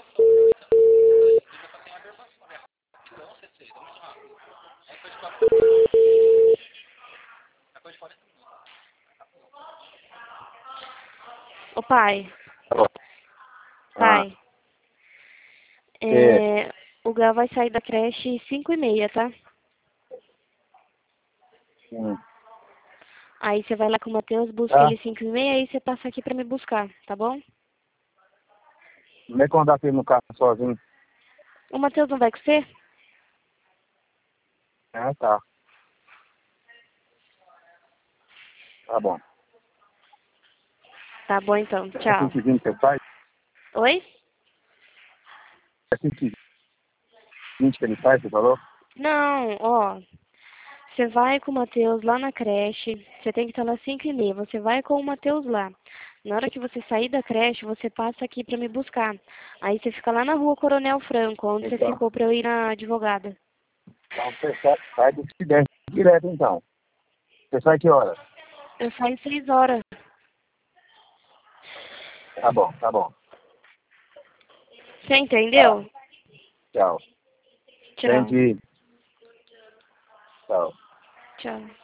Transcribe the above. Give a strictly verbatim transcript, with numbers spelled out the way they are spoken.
Ô pai, Alô? pai, Ah, é, o Gal vai sair da creche cinco e meia, tá? hum. Aí você vai lá com o Matheus, busca Tá? ele cinco e meia, aí você passa aqui pra me buscar, tá bom? Não é que eu andar aqui no carro sozinho. O Matheus não vai com você? Ah, tá. Tá bom. Tá bom então, É tchau. cinco e vinte que você faz? Oi? É cinco e vinte que ele faz, você falou? Não, ó. Você vai com o Matheus lá na creche, você tem que estar lá cinco e meia, você vai com o Matheus lá. Na hora que você sair da creche, você passa aqui pra me buscar. Aí você fica lá na rua Coronel Franco, onde você Então, ficou pra eu ir na advogada. então você sai, sai do Ocidente direto, então. Você sai que hora? Eu saio seis horas. Tá bom, tá bom. Você Tá. entendeu? Tchau. Tchau. Entendi. Tchau. Tchau.